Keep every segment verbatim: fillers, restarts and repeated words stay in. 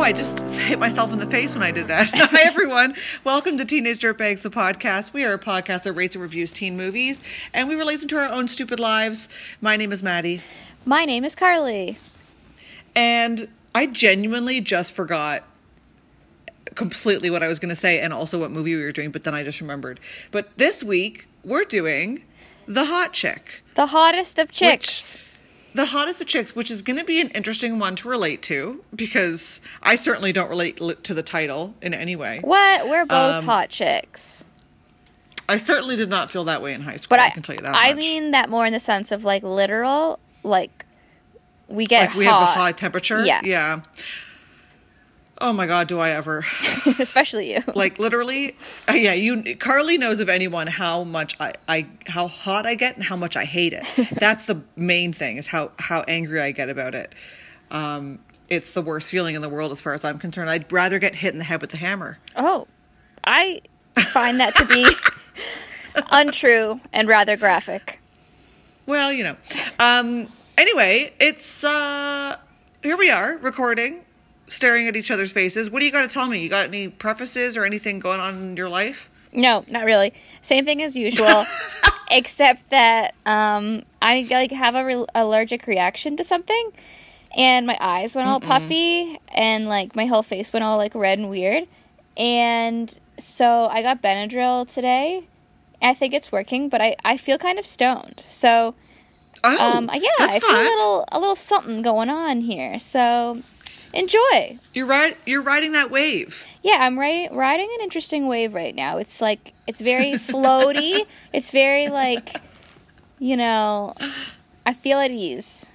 I just hit myself in the face when I did that. Hi, everyone. Welcome to Teenage Dirtbags, the podcast. We are a podcast that rates and reviews teen movies, and we relate them to our own stupid lives. My name is Maddie. My name is Carly. And I genuinely just forgot completely what I was going to say and also what movie we were doing, but then I just remembered. But this week, we're doing The Hot Chick. The hottest of chicks. Which, the hottest of chicks, which is going to be an interesting one to relate to, because I certainly don't relate to the title in any way. What? We're both um, hot chicks. I certainly did not feel that way in high school, But I, I can tell you that I much. mean that more in the sense of, like, literal, like, we get like hot. we have a high temperature? Yeah. Yeah. Oh my God, do I ever. Especially you. Like, literally, uh, yeah, you, Carly knows of anyone how much I, I, how hot I get and how much I hate it. That's the main thing, is how, how angry I get about it. Um, it's the worst feeling in the world as far as I'm concerned. I'd rather get hit in the head with the hammer. Oh, I find that to be untrue and rather graphic. Well, you know. Um, anyway, it's, uh, here we are, recording. Staring at each other's faces. What do you got to tell me? You got any prefaces or anything going on in your life? No, not really. Same thing as usual, except that um, I like have a re- allergic reaction to something, and my eyes went all Mm-mm. puffy, and like my whole face went all like red and weird, and so I got Benadryl today. I think it's working, but I, I feel kind of stoned. So, oh, um, yeah, that's I feel fun. a little a little something going on here. So. Enjoy. You're right. You're riding that wave. Yeah, I'm ri- riding an interesting wave right now. It's like, it's very floaty. It's very like, you know, I feel at ease.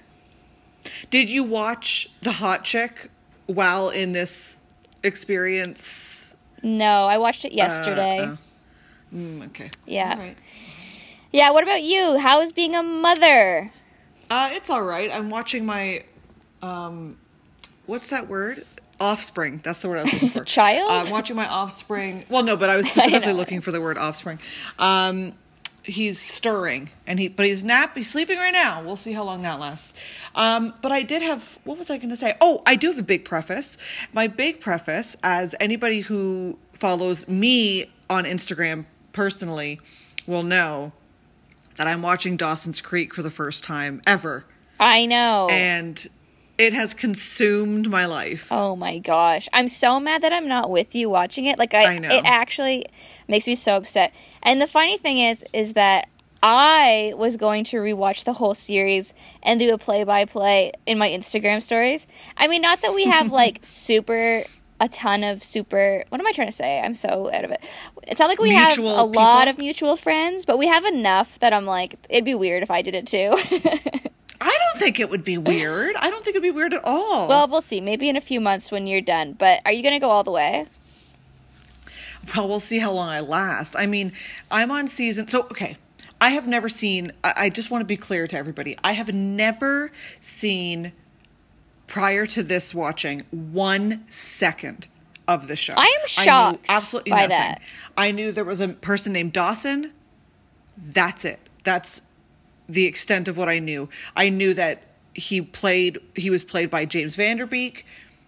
Did you watch The Hot Chick while in this experience? No, I watched it yesterday. Uh, uh, mm, okay. Yeah. All right. Yeah, what about you? How is being a mother? Uh, it's all right. I'm watching my, um... what's that word? Offspring. That's the word I was looking for. Child? Uh, I'm watching my offspring. Well, no, but I was specifically I looking for the word offspring. Um, he's stirring, and he, but he's nap. He's sleeping right now. We'll see how long that lasts. Um, but I did have. What was I going to say? Oh, I do have a big preface. My big preface, as anybody who follows me on Instagram personally will know, that I'm watching Dawson's Creek for the first time ever. I know. And it has consumed my life. Oh my gosh. I'm so mad that I'm not with you watching it. Like I, I know. It actually makes me so upset. And the funny thing is, is that I was going to rewatch the whole series and do a play-by-play in my Instagram stories. I mean, not that we have like super, a ton of super, what am I trying to say? I'm so out of it. It's not like we mutual have a people. lot of mutual friends, but we have enough that I'm like, it'd be weird if I did it too. I don't think it would be weird. I don't think it'd be weird at all. Well, we'll see. Maybe in a few months when you're done. But are you going to go all the way? Well, we'll see how long I last. I mean, I'm on season... So, okay. I have never seen... I, I just want to be clear to everybody. I have never seen, prior to this watching, one second of the show. I am shocked I knew absolutely by nothing. that. I knew there was a person named Dawson. That's it. That's the extent of what I knew. I knew that he played, he was played by James Van Der Beek.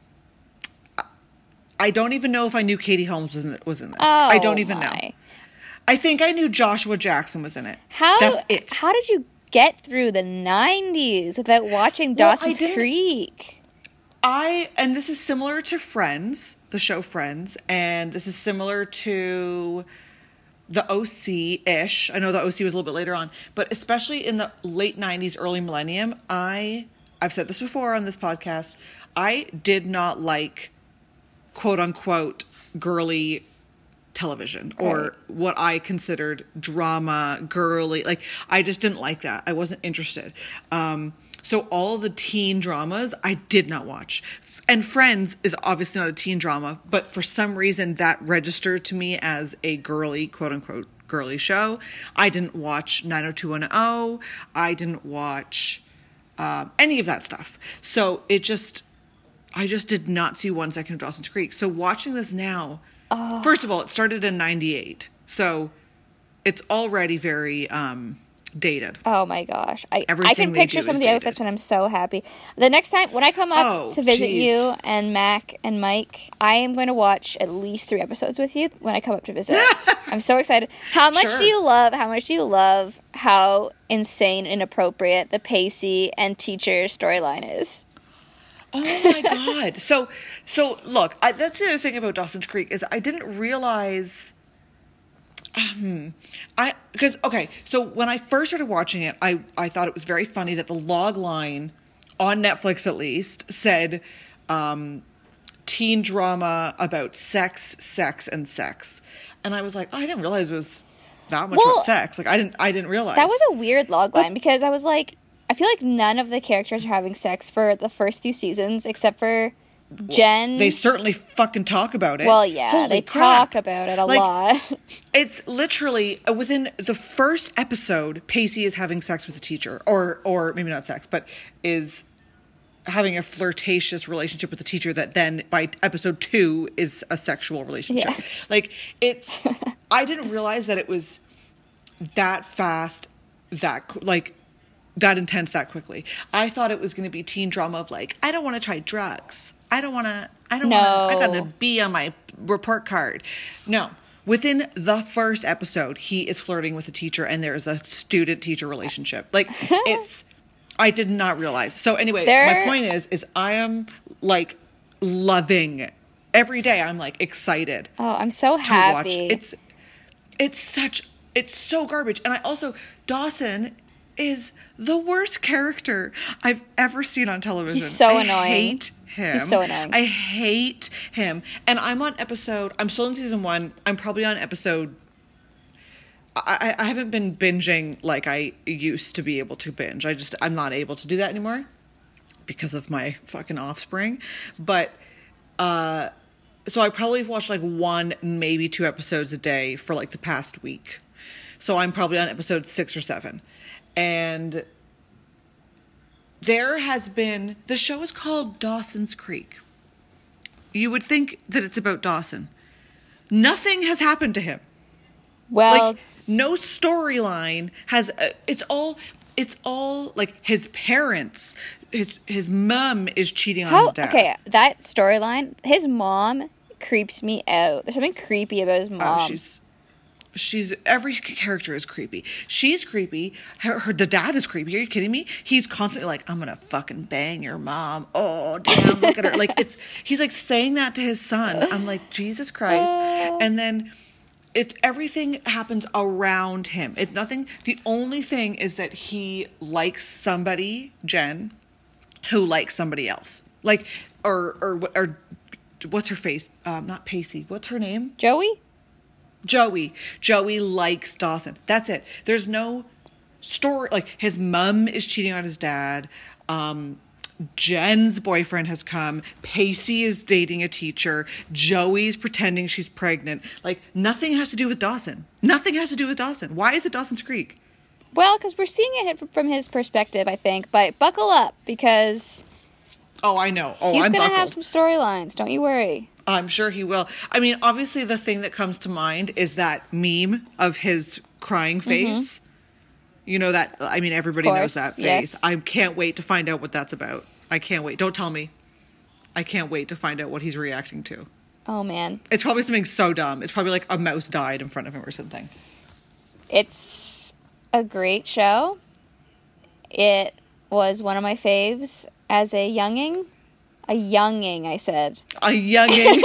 I don't even know if I knew Katie Holmes was in, was in this. Oh, I don't even my. know. I think I knew Joshua Jackson was in it. How, That's it. How did you get through the nineties without watching Well, Dawson's Creek? I, and this is similar to Friends, the show Friends, and this is similar to the O C-ish. I know the O C was a little bit later on, but especially in the late nineties, early millennium, I, I've said this before on this podcast, I did not like quote unquote girly television or Right. what I considered drama, girly. Like, I just didn't like that. I wasn't interested. Um, so all the teen dramas I did not watch. And Friends is obviously not a teen drama, but for some reason that registered to me as a girly, quote unquote, girly show. I didn't watch nine oh two one oh. I didn't watch uh, any of that stuff. So it just, I just did not see one second of Dawson's Creek. So watching this now, oh. First of all, it started in ninety-eight. So it's already very um, dated. Oh my gosh. I, I Everything can they picture do some is of the dated. outfits and I'm so happy. The next time, when I come up Oh, to visit geez. you and Mac and Mike, I am going to watch at least three episodes with you when I come up to visit. I'm so excited. How much Sure. do you love, how much do you love how insane and inappropriate the Pacey and teacher storyline is? Oh my God. So, so look, I, that's the other thing about Dawson's Creek is I didn't realize, um, I, because, okay, so when I first started watching it, I, I thought it was very funny that the log line on Netflix, at least, said, um, teen drama about sex, sex, and sex. And I was like, oh, I didn't realize it was that much Well, about sex. Like, I didn't, I didn't realize. That was a weird logline because I was like, I feel like none of the characters are having sex for the first few seasons except for Jen. They certainly fucking talk about it. Well, yeah, Holy they crap. talk about it a Like, lot. It's literally uh, within the first episode, Pacey is having sex with a teacher, or or maybe not sex, but is having a flirtatious relationship with the teacher that then by episode two is a sexual relationship. Yeah. Like it's, I didn't realize that it was that fast, that qu- like that intense that quickly. I thought it was going to be teen drama of like, I don't want to try drugs. I don't want to, I don't No. want to, I got a B on my report card. No. Within the first episode, he is flirting with a teacher and there's a student-teacher relationship. Like, it's, I did not realize. So anyway, There- my point is, is I am like loving every day. I'm like excited Oh, I'm so to happy. watch. It's, it's such, it's so garbage. And I also, Dawson is the worst character I've ever seen on television. He's so I annoying. hate him. He's so annoying. I hate him. And I'm on episode, I'm still in season one. I'm probably on episode, I, I haven't been binging like I used to be able to binge. I just, I'm not able to do that anymore because of my fucking offspring. But, uh, so I probably have watched like one, maybe two episodes a day for like the past week. So I'm probably on episode six or seven. And there has been, the show is called Dawson's Creek. You would think that it's about Dawson. Nothing has happened to him. well, Like, no storyline has, uh, it's all, it's all like his parents, his, his mom is cheating on how, his dad. okay, that storyline, his mom creeps me out. There's something creepy about his mom. Oh, she's, she's, every character is creepy. She's creepy. Her, her, the dad is creepy. Are you kidding me? He's constantly like, I'm gonna fucking bang your mom. Oh, damn, look at her. Like, it's, he's like saying that to his son. I'm like, Jesus Christ. And then it's, everything happens around him. It's nothing, the only thing is that he likes somebody, Jen, who likes somebody else. Like, or, or, or, what's her face? Um, not Pacey. What's her name? Joey? Joey. Joey likes Dawson. That's it. There's no story. Like, his mom is cheating on his dad. Um, Jen's boyfriend has come. Pacey is dating a teacher. Joey's pretending she's pregnant. Like, nothing has to do with Dawson. Nothing has to do with Dawson. Why is it Dawson's Creek? Well, because we're seeing it from his perspective, I think. But buckle up, because Oh, I know. Oh, he's I'm going to buckled. have some storylines. Don't you worry. I'm sure he will. I mean, obviously, the thing that comes to mind is that meme of his crying face. You know that, I mean, everybody Of knows course, that face. yes. I can't wait to find out what that's about. I can't wait. Don't tell me. I can't wait to find out what he's reacting to. Oh, man. It's probably something so dumb. It's probably like a mouse died in front of him or something. It's a great show. It was one of my faves as a younging. A younging, I said. A younging.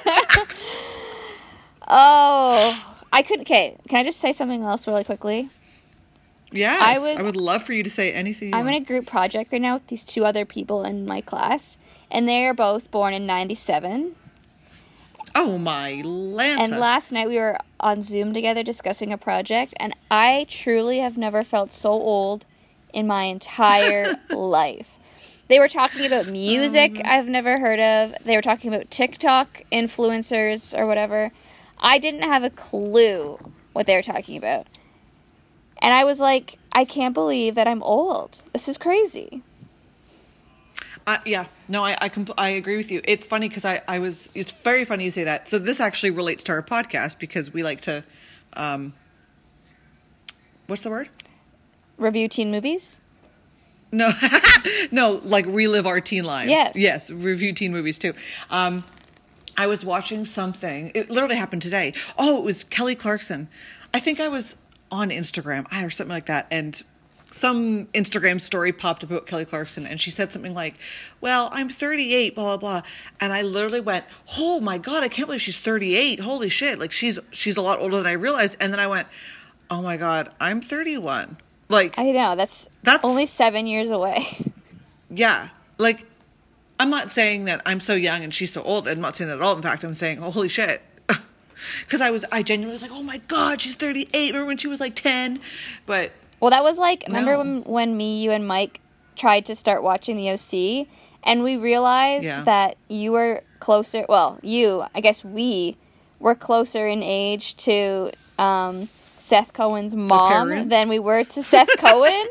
Oh, I could. Okay, can I just say something else really quickly? Yes. I I, was- would love for you to say anything you I'm in want. a group project right now with these two other people in my class, and they are both born in ninety-seven. Oh, my Lanta. And last night we were on Zoom together discussing a project, and I truly have never felt so old in my entire life. They were talking about music Um. I've never heard of. They were talking about TikTok influencers or whatever. I didn't have a clue what they were talking about. And I was like, I can't believe that I'm old. This is crazy. Uh, yeah, no, I I, compl- I agree with you. It's funny because I, I was, it's very funny you say that. So this actually relates to our podcast because we like to, um, what's the word? review teen movies? No, no, like relive our teen lives. Yes. Yes, review teen movies too. Um, I was watching something. It literally happened today. Oh, it was Kelly Clarkson. I think I was on Instagram or something like that. And some Instagram story popped up about Kelly Clarkson. And she said something like, well, I'm thirty-eight, blah, blah, blah. And I literally went, oh my God, I can't believe she's thirty-eight. Holy shit. Like she's, she's a lot older than I realized. And then I went, oh my God, I'm thirty-one. Like, I know, that's, that's only seven years away. Yeah. Like, I'm not saying that I'm so young and she's so old. I'm not saying that at all. In fact, I'm saying, oh, holy shit. Because I was, I genuinely was like, oh my God, she's thirty-eight. Remember when she was like ten? But. Well, that was like, remember no. when, when me, you, and Mike tried to start watching the O C, and we realized Yeah. that you were closer, well, you, I guess we, were closer in age to um, Seth Cohen's mom parents? than we were to Seth Cohen?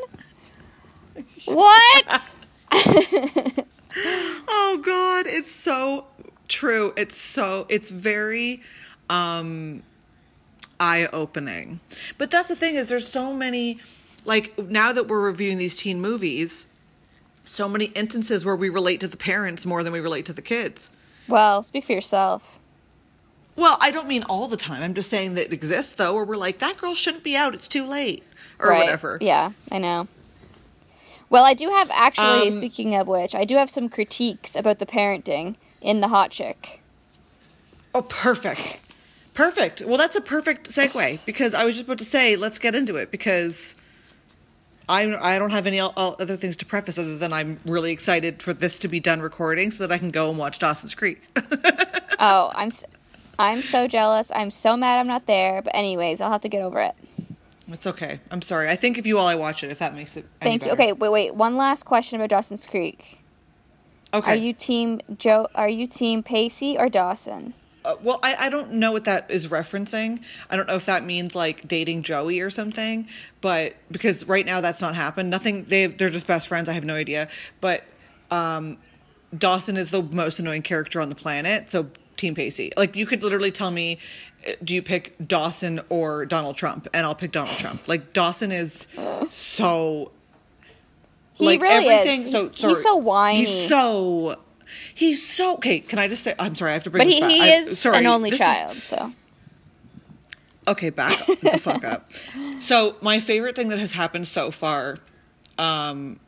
What? Oh God, it's so true. It's so, it's very um, eye-opening. But that's the thing is there's so many, like now that we're reviewing these teen movies, so many instances where we relate to the parents more than we relate to the kids. Well, speak for yourself. Well, I don't mean all the time. I'm just saying that it exists, though, where we're like, that girl shouldn't be out. It's too late. Or Right. whatever. Yeah, I know. Well, I do have, actually, Um, speaking of which, I do have some critiques about the parenting in The Hot Chick. Oh, perfect. Perfect. Well, that's a perfect segue, because I was just about to say, let's get into it, because I, I don't have any o- other things to preface other than I'm really excited for this to be done recording so that I can go and watch Dawson's Creek. Oh, I'm s- I'm so jealous. I'm so mad I'm not there. But anyways, I'll have to get over it. It's okay. I'm sorry. I think if you all I watch it, if that makes it any Thank you. better. Okay, wait, wait. One last question about Dawson's Creek. Okay. Are you team Joe? Are you team Pacey or Dawson? Uh, well, I, I don't know what that is referencing. I don't know if that means like dating Joey or something, but because right now that's not happened. Nothing. They they're just best friends. I have no idea. But um, Dawson is the most annoying character on the planet. So Team Pacey. Like you could literally tell me, uh, do you pick Dawson or Donald Trump? And I'll pick Donald Trump. Like Dawson is so. He like, really everything, is. So, He- sorry. he's so whiny. He's so. He's so okay. Can I just say? I'm sorry. I have to bring. But this he, back. he I- is sorry, an only this is- child, so. Okay, back the fuck up. So my favorite thing that has happened so far, um,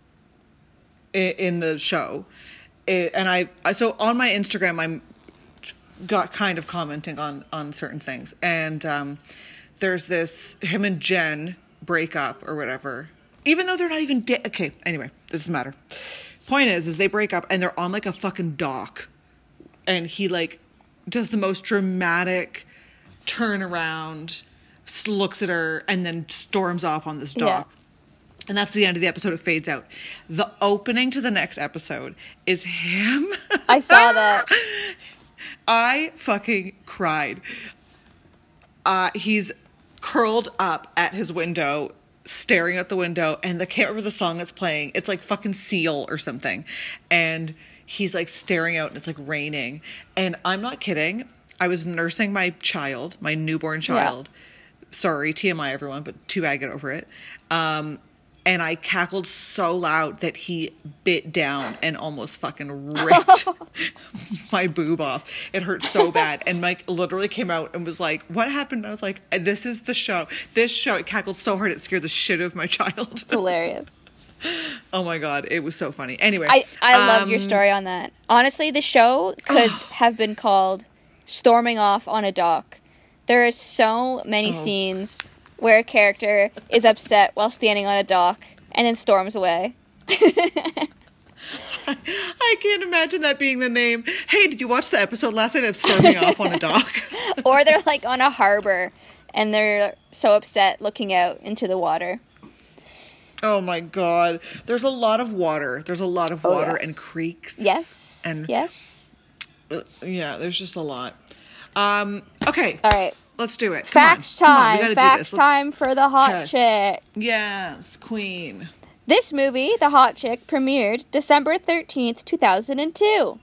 in, in the show, i and I, I so on my Instagram I'm got kind of commenting on on certain things, and um, there's this him and Jen break up or whatever, even though they're not even da- okay. Anyway, this doesn't matter. Point is, is they break up and they're on like a fucking dock, and he like does the most dramatic turn around, s- looks at her, and then storms off on this dock. Yeah. And that's the end of the episode. It fades out. The opening to the next episode is him. I saw that. I fucking cried. Uh, he's curled up at his window, staring at the window, and the can't remember the song that's playing. It's like fucking Seal or something. And he's like staring out and it's like raining. And I'm not kidding. I was nursing my child, my newborn child. Yeah. Sorry, T M I everyone, but too bad, get over it. Um, and I cackled so loud that he bit down and almost fucking ripped my boob off. It hurt so bad. And Mike literally came out and was like, what happened? And I was like, this is the show. This show, it cackled so hard it scared the shit out of my child. It's hilarious. Oh my God, it was so funny. Anyway. I, I love um, your story on that. Honestly, the show could have been called Storming Off on a Dock. There are so many Oh. scenes where a character is upset while standing on a dock and then storms away. I can't imagine that being the name. Hey, did you watch the episode last night of Storming Off on a Dock? Or they're like on a harbor and they're so upset looking out into the water. Oh my God. There's a lot of water. There's a lot of Oh, water yes. and creeks. Yes. And yes. uh, yeah, there's just a lot. Um, okay. All right. Let's do it. Come Fact on. Come on, we time. gotta do Fact this. Let's- time for the Hot Okay. Chick. Yes, queen. This movie, The Hot Chick, premiered December thirteenth, two thousand two.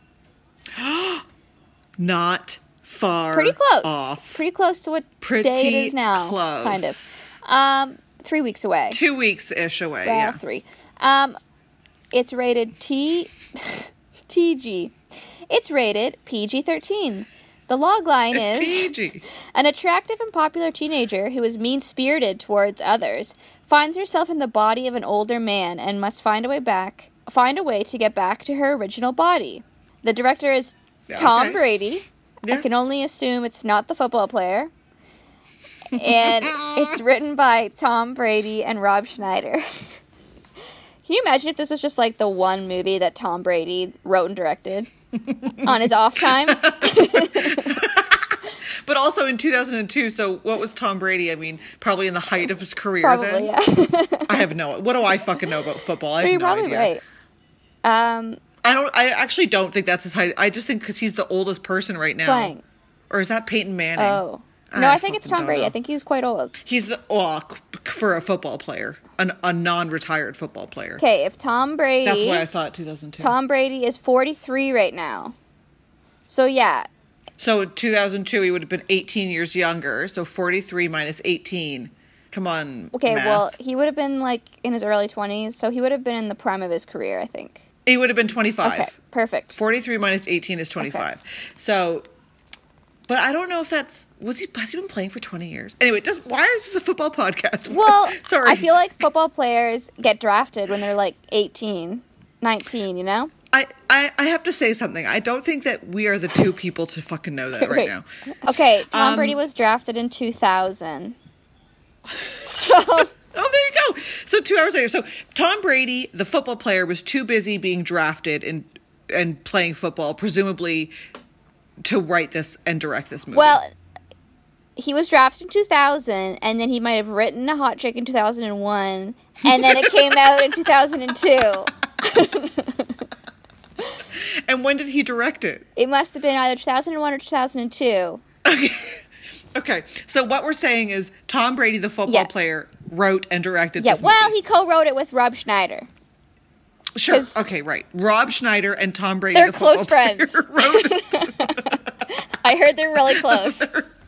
Not far Pretty close. off. Pretty close to what Pretty day it is now. close. Kind of. Um, three weeks away. Two weeks ish away. Well, yeah, three. Um, it's rated T, T G. It's rated P G thirteen. The logline is T G. An attractive and popular teenager who is mean-spirited towards others finds herself in the body of an older man and must find a way back, find a way to get back to her original body. The director is Tom Okay. Brady. Yeah. I can only assume it's not the football player. And it's written by Tom Brady and Rob Schneider. Can you imagine if this was just like the one movie that Tom Brady wrote and directed on his off time? But also in two thousand two, so what was Tom Brady? I mean, probably in the height of his career Probably, then? yeah. I have no... What do I fucking know about football? I have You're no probably idea. right. Um, I don't. I actually don't think that's his height. I just think because he's the oldest person right now. playing. Or is that Peyton Manning? Oh. No, I I think it's fucking Tom don't Brady. know. I think he's quite old. He's the... Well, for a football player. An, a non-retired football player. Okay, if Tom Brady... That's why I thought two thousand two. Tom Brady is forty-three right now. So, yeah. So in two thousand two, he would have been eighteen years younger. So forty-three minus eighteen. Come on, Okay, math. well, he would have been, like, in his early twenties, so he would have been in the prime of his career, I think. He would have been twenty-five. Okay, perfect. forty-three minus eighteen is twenty-five. So, but I don't know if that's... Was he... Has he been playing for twenty years? Anyway, does, why is this a football podcast? Well, Sorry. I feel like football players get drafted when they're, like, eighteen, nineteen, you know? I, I, I have to say something. I don't think that we are the two people to fucking know that right Wait. now. Okay, Tom Um, Brady was drafted in two thousand. So... Oh, there you go. So two hours later. So Tom Brady, the football player, was too busy being drafted and and playing football, presumably to write this and direct this movie. Well, he was drafted in two thousand, and then he might have written A Hot Chick in two thousand one, and then it came out in two thousand two. And when did he direct it? It must have been either two thousand one or two thousand two. Okay. Okay. So what we're saying is Tom Brady, the football Yeah. player, wrote and directed Yeah, this well, movie. he co-wrote it with Rob Schneider. Sure. 'cause Okay, right. Rob Schneider and Tom Brady, they're the football close player, friends. wrote I heard they're really close.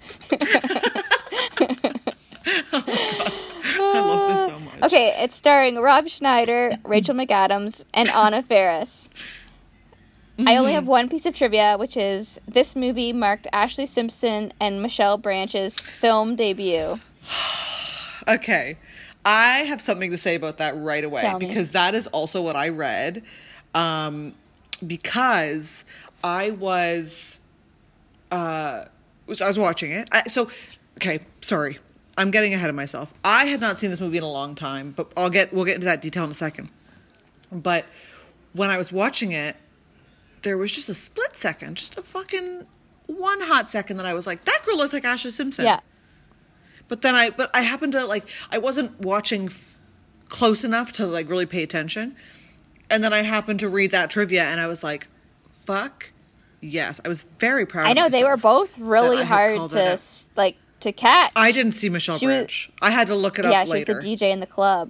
I love this so much. Okay, it's starring Rob Schneider, Rachel McAdams, and Anna Faris. I only have one piece of trivia, which is this movie marked Ashley Simpson and Michelle Branch's film debut. Okay. I have something to say about that right away Tell me. because that is also what I read. Um, because I was, uh, was I was watching it. I, so, okay, sorry, I'm getting ahead of myself. I had not seen this movie in a long time, but I'll get we'll get into that detail in a second. But when I was watching it, there was just a split second, just a fucking one hot second that I was like, that girl looks like Ashley Simpson. Yeah. But then I, but I happened to like, I wasn't watching f- close enough to like really pay attention. And then I happened to read that trivia and I was like, fuck yes. I was very proud I of know they were myself both that really I had hard called to that out. s- like to catch. I didn't see Michelle She was- Branch. I had to look it yeah, up she later. was the D J in the club.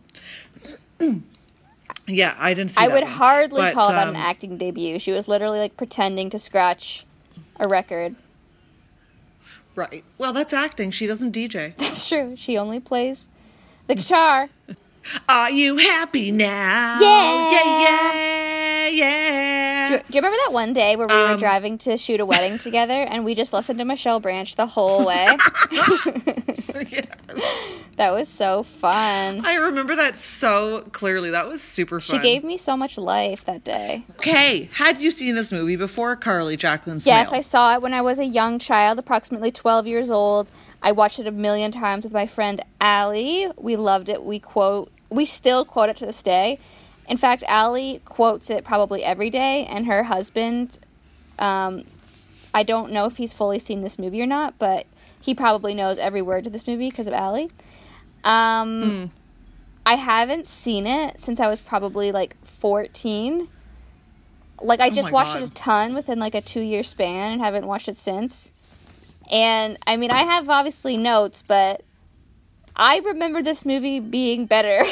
Yeah, I didn't see I that would one. hardly But, call that um, an acting debut. She was literally like pretending to scratch a record. Right. Well, that's acting. She doesn't D J. That's true. She only plays the guitar. Are you happy now? Yeah. Yeah, yeah, yeah. Do, do you remember that one day where we were Um, driving to shoot a wedding together and we just listened to Michelle Branch the whole way? Yeah. That was so fun. I remember that so clearly. That was super She fun. gave me so much life that day. Okay, had you seen this movie before, Carly Jacqueline Smale? Yes, I saw it when I was a young child, approximately twelve years old. I watched it a million times with my friend Allie. We loved it. We quote, we still quote it to this day. In fact, Allie quotes it probably every day, and her husband, um, I don't know if he's fully seen this movie or not, but he probably knows every word to this movie because of Allie. Um, Mm. I haven't seen it since I was probably like fourteen. Like, I Oh just my watched God. it a ton within like a two year span and haven't watched it since. And I mean, I have obviously notes, but I remember this movie being better.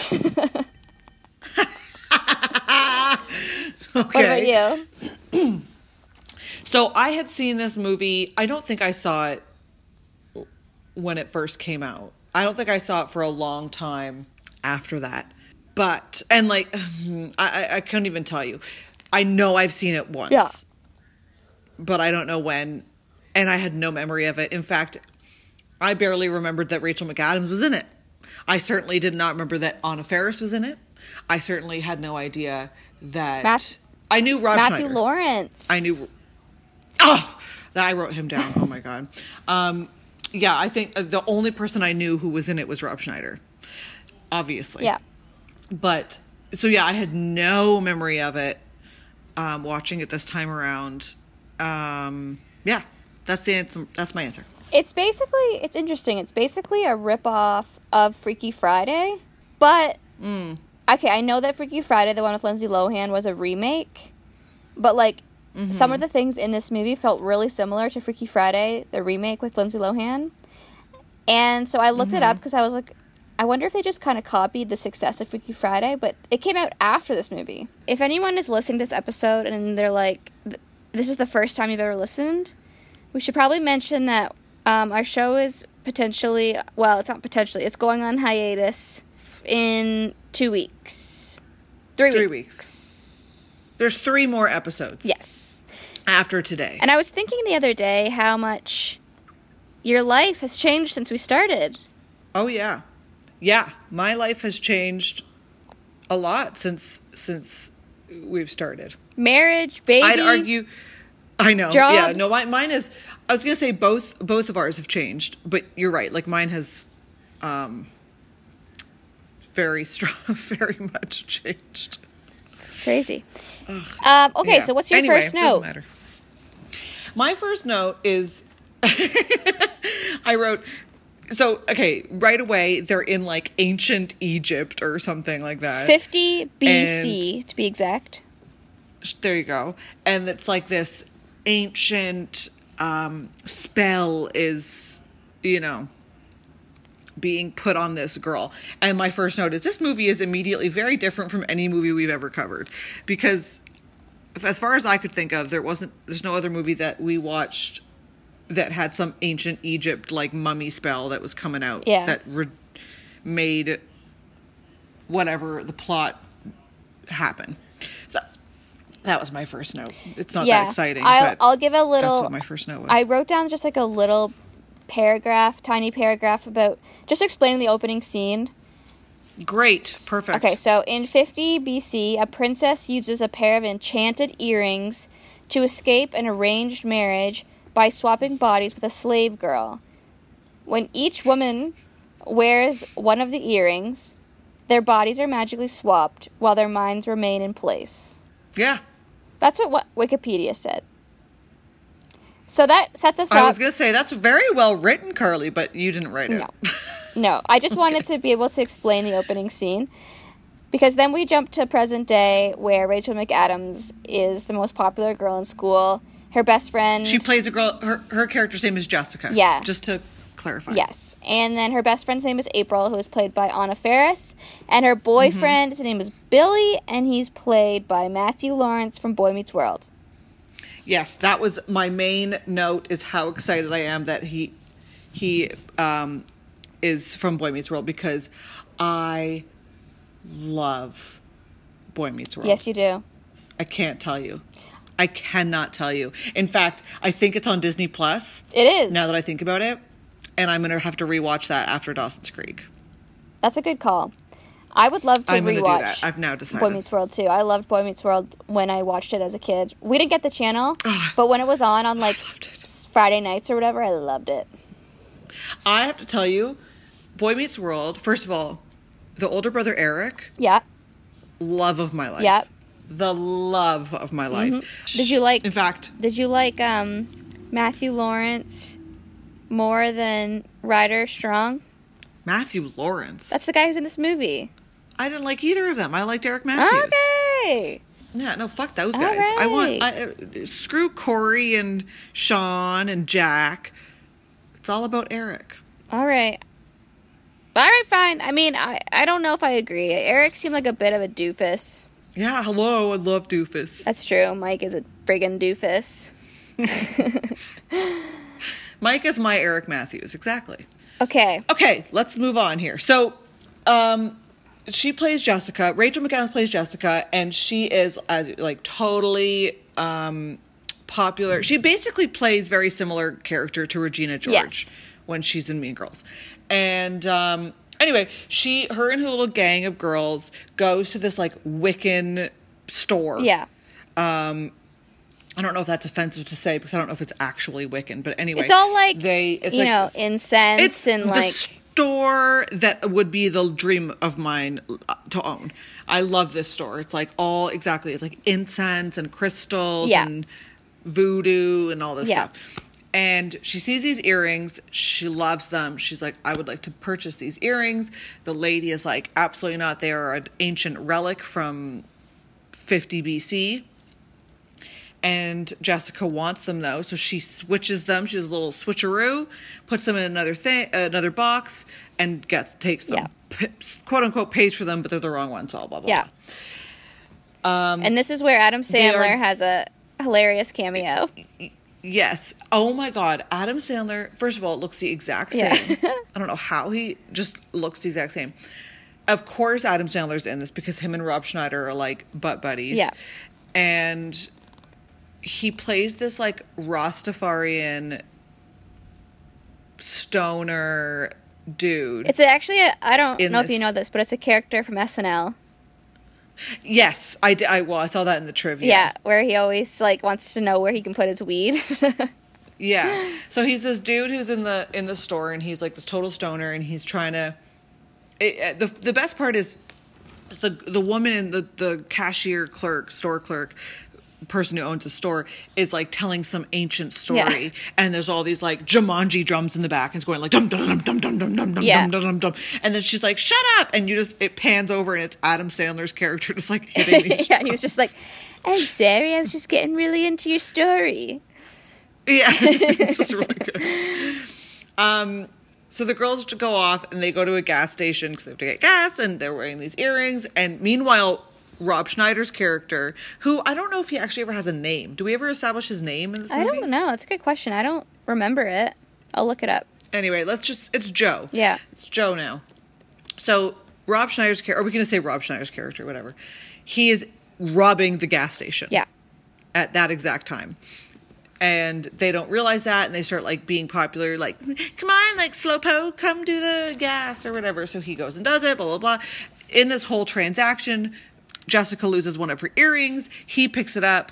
Okay. What about you? So I had seen this movie. I don't think I saw it when it first came out. I don't think I saw it for a long time after that. But, and like, I, I, I couldn't even tell you. I know I've seen it once. Yeah. But I don't know when. And I had no memory of it. In fact, I barely remembered that Rachel McAdams was in it. I certainly did not remember that Anna Faris was in it. I certainly had no idea that... Matt, I knew Rob Matthew Schneider. Lawrence. I knew... Oh! I wrote him down. Oh, my God. Um, yeah, I think the only person I knew who was in it was Rob Schneider. Obviously. Yeah. But, so yeah, I had no memory of it um, watching it this time around. Um, yeah, that's the answer. That's my answer. It's basically, it's interesting. It's basically a ripoff of Freaky Friday, but, Mm. okay, I know that Freaky Friday, the one with Lindsay Lohan, was a remake, but, like, mm-hmm. some of the things in this movie felt really similar to Freaky Friday, the remake with Lindsay Lohan, and so I looked mm-hmm. it up because I was like, I wonder if they just kind of copied the success of Freaky Friday, but it came out after this movie. If anyone is listening to this episode and they're like, this is the first time you've ever listened, we should probably mention that um, our show is potentially, well, it's not potentially, it's going on hiatus in two weeks. Three, three weeks. weeks. There's three more episodes. Yes. After today. And I was thinking the other day how much your life has changed since we started. Oh, yeah. Yeah, my life has changed a lot since since we've started. Marriage, baby. I'd argue. I know. Jobs. Yeah. No, mine, mine is. I was gonna say both. Both of ours have changed, but you're right. Like mine has, um, very strong, very much changed. It's crazy. Um, okay, yeah. so what's your anyway, first note? Doesn't matter. My first note is, I wrote. So, okay, right away, they're in, like, ancient Egypt or something like that. fifty B C, and, to be exact. There you go. And it's like this ancient um, spell is, you know, being put on this girl. And my first note is this movie is immediately very different from any movie we've ever covered. Because, as far as I could think of, there wasn't, there's no other movie that we watched that had some ancient Egypt, like, mummy spell that was coming out. Yeah. That re- made whatever the plot happen. So, that was my first note. It's not yeah. that exciting, I'll, but I'll give a little... that's what my first note was. I wrote down just, like, a little paragraph, tiny paragraph about... Just explaining the opening scene. Great. Perfect. Okay, so in fifty B C, a princess uses a pair of enchanted earrings to escape an arranged marriage by swapping bodies with a slave girl. When each woman wears one of the earrings, their bodies are magically swapped while their minds remain in place. Yeah. That's what, what Wikipedia said. So that sets us I up... I was going to say, that's very well written, Carly, but you didn't write it. No. No, I just wanted okay. to be able to explain the opening scene. Because then we jump to present day where Rachel McAdams is the most popular girl in school. Her best friend... She plays a girl... Her, her character's name is Jessica. Yeah. Just to clarify. Yes. And then her best friend's name is April, who is played by Anna Faris. And her boyfriend, mm-hmm. his name is Billy, and he's played by Matthew Lawrence from Boy Meets World. Yes, that was my main note, is how excited I am that he he um, is from Boy Meets World, because I love Boy Meets World. Yes, you do. I can't tell you. I cannot tell you. In fact, I think it's on Disney Plus. It is. Now that I think about it. And I'm going to have to rewatch that after Dawson's Creek. That's a good call. I would love to I'm rewatch gonna do that. I've now decided. Boy Meets World too. I loved Boy Meets World when I watched it as a kid. We didn't get the channel, oh, but when it was on on like Friday nights or whatever, I loved it. I have to tell you, Boy Meets World, first of all, the older brother Eric. Yeah. Love of my life. Yeah. The love of my life. Mm-hmm. Did you like... In fact... Did you like um, Matthew Lawrence more than Ryder Strong? Matthew Lawrence? That's the guy who's in this movie. I didn't like either of them. I liked Eric Matthews. Okay. Yeah, no, fuck those All guys. right. I want... I, uh, screw Corey and Sean and Jack. It's all about Eric. All right. All right, fine. I mean, I, I don't know if I agree. Eric seemed like a bit of a doofus. Yeah, hello, I love doofus. That's true. Mike is a friggin' doofus. Mike is my Eric Matthews, exactly. Okay. Okay, let's move on here. So, um, she plays Jessica. Rachel McAdams plays Jessica, and she is as like totally um, popular. She basically plays very similar character to Regina George Yes. when she's in Mean Girls. And um, anyway, she, her and her little gang of girls goes to this like Wiccan store. Yeah. Um, I don't know if that's offensive to say because I don't know if it's actually Wiccan, but anyway, It's all like, they, it's you like know, this- incense it's and the like, store that would be the dream of mine to own. I love this store. It's like all exactly. It's like incense and crystals Yeah. and voodoo and all this Yeah. stuff. And she sees these earrings. She loves them. She's like, I would like to purchase these earrings. The lady is like, absolutely not. They are an ancient relic from fifty B C. And Jessica wants them though, so she switches them. She does a little switcheroo, puts them in another thing, another box, and gets takes them, Yeah. P- quote unquote, pays for them, but they're the wrong ones. Blah blah blah. yeah. Um, And this is where Adam they are- Sandler has a hilarious cameo. yes. Oh my God, Adam Sandler. First of all, it looks the exact Yeah. same. I don't know how he just looks the exact same. Of course, Adam Sandler's in this because him and Rob Schneider are like butt buddies. Yeah. And he plays this like Rastafarian stoner dude. It's actually, a, I don't In know if you this. know this, but it's a character from S N L. Yes, I did. I, well, I saw that in the trivia. Yeah, where he always like wants to know where he can put his weed. Yeah. So he's this dude who's in the in the store, and he's like this total stoner, and he's trying to. It, the the best part is the the woman in the the cashier clerk, store clerk, person who owns the store is like telling some ancient story, Yeah. and there's all these like Jumanji drums in the back, and it's going like dum dum dum dum dum dum dum dum Yeah. dum dum dum dum, and then she's like, "Shut up!" And you just it pans over, and it's Adam Sandler's character just like hitting these. Yeah, and he was just like, I'm sorry, I was just getting really into your story. Yeah, it's just really good. Um, so the girls go off and they go to a gas station because they have to get gas, and they're wearing these earrings. And meanwhile, Rob Schneider's character, who I don't know if he actually ever has a name. Do we ever establish his name in this I movie? don't know. That's a good question. I don't remember it. I'll look it up. Anyway, let's just, it's Joe. Yeah. It's Joe now. So Rob Schneider's character, or we can just say Rob Schneider's character, whatever. He is robbing the gas station. Yeah. At that exact time. And they don't realize that, and they start like being popular, like, come on, like Slowpoke, come do the gas or whatever. So he goes and does it, blah, blah, blah. In this whole transaction, Jessica loses one of her earrings. He picks it up,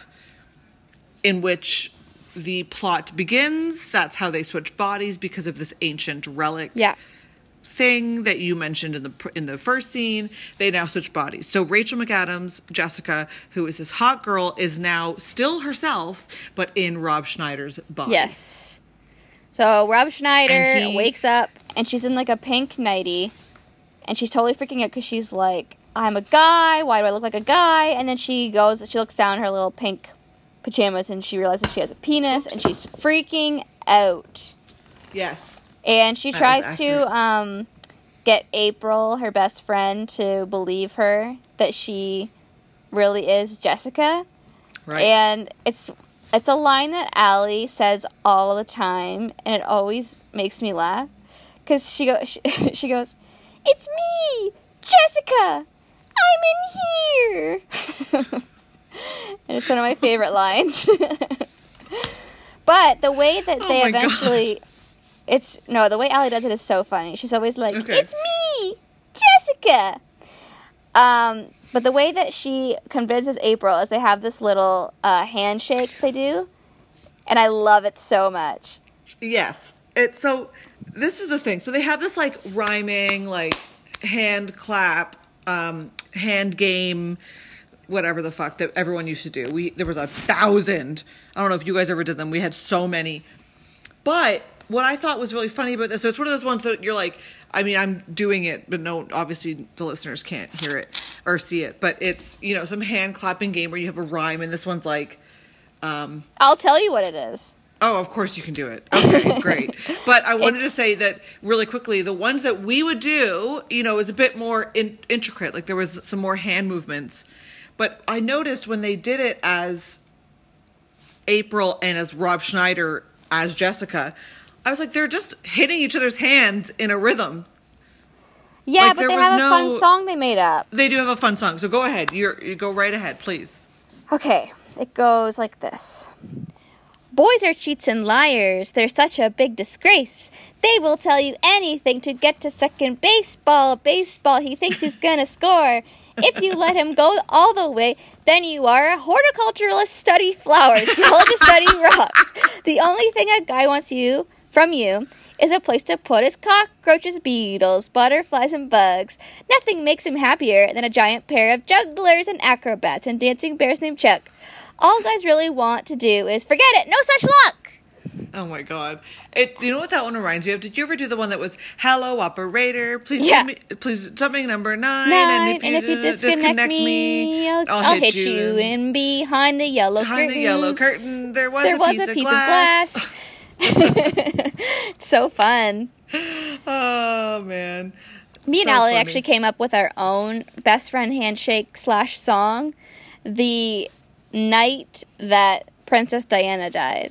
in which the plot begins. That's how they switch bodies because of this ancient relic. Yeah. Thing that you mentioned in the in the first scene. They now switch bodies. So Rachel McAdams, Jessica, who is this hot girl, is now still herself, but in Rob Schneider's body. Yes. So Rob Schneider And he- wakes up and she's in like a pink nightie, and she's totally freaking out because she's like, I'm a guy. Why do I look like a guy? And then she goes, she looks down her little pink pajamas and she realizes she has a penis, and she's freaking out. Yes. And she That tries was to accurate. um, get April, her best friend, to believe her that she really is Jessica. Right. And it's it's a line that Allie says all the time, and it always makes me laugh. Because she, go, she, she goes, it's me, Jessica! I'm in here! And it's one of my favorite lines. But the way that Oh they my God. eventually... It's no, the way Allie does it is so funny. She's always like, Okay. it's me, Jessica. Um, but the way that she convinces April is they have this little uh, handshake they do, and I love it so much. Yes. It's so this is the thing. So they have this like rhyming, like hand clap, um, hand game, whatever the fuck that everyone used to do. We there was a thousand. I don't know if you guys ever did them. We had so many. But what I thought was really funny about this, so it's one of those ones that you're like, I mean, I'm doing it, but no, obviously the listeners can't hear it or see it. But it's, you know, some hand clapping game where you have a rhyme, and this one's like, um, I'll tell you what it is. oh, of course you can do it. Okay, great. But I wanted It's- to say that really quickly, the ones that we would do, you know, is a bit more in- intricate. Like there was some more hand movements. But I noticed when they did it as April and as Rob Schneider as Jessica, I was like, they're just hitting each other's hands in a rhythm. Yeah, Like, but there they was have a no- fun song they made up. They do have a fun song, so go ahead. You're, you go right ahead, please. Okay, it goes like this. Boys are cheats and liars. They're such a big disgrace. They will tell you anything to get to second baseball. Baseball, he thinks he's gonna score. If you let him go all the way, then you are a horticulturalist. Study flowers. Geologist study rocks. The only thing a guy wants you from you is a place to put his cockroaches, beetles, butterflies, and bugs. Nothing makes him happier than a giant pair of jugglers and acrobats and dancing bears named Chuck. All guys really want to do is forget it. No such luck. Oh my god! It. You know what that one reminds me of? Did you ever do the one that was "Hello, operator, please, Yeah. send me, please, something number nine, Nine, and if you, and if you uh, disconnect, me, I'll, I'll hit, you in behind the yellow behind curtains. the yellow curtain. There was There a was piece, a of, piece glass. of glass. It's so fun. Oh man! Me and So Allie funny. actually came up with our own best friend handshake slash song the night that Princess Diana died.